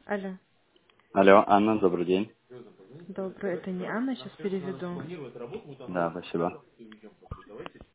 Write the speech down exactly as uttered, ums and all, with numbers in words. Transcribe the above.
Алло. Алло, Анна, добрый день. Добрый, это не Анна, сейчас переведу. Да, спасибо.